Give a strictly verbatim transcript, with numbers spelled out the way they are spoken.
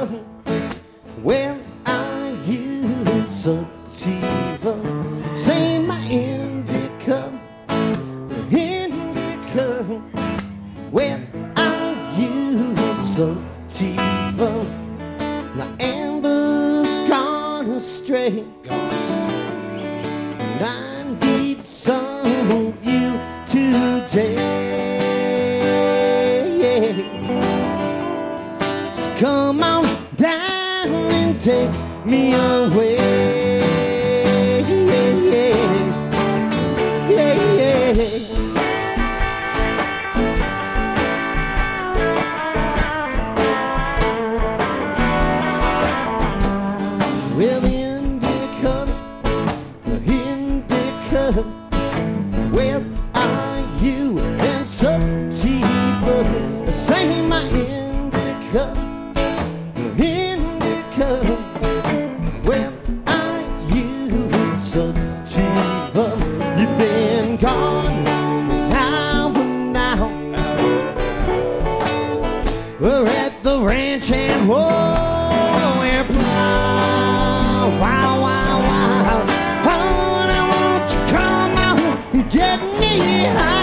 Where are you, sativa? Say my indica, indica. Where are you, sativa? Now Amber's gone astray, and I need some of you today. So come on down and take me away. Yeah, yeah, yeah. Well, the indica, the indica, where are you, and sativa? Say my indica, indica, where are you, sativa? You've been gone an hour now. We're at the ranch and whoa, we're proud. Wow, wow, wow. Oh, I want you to come out and get me high.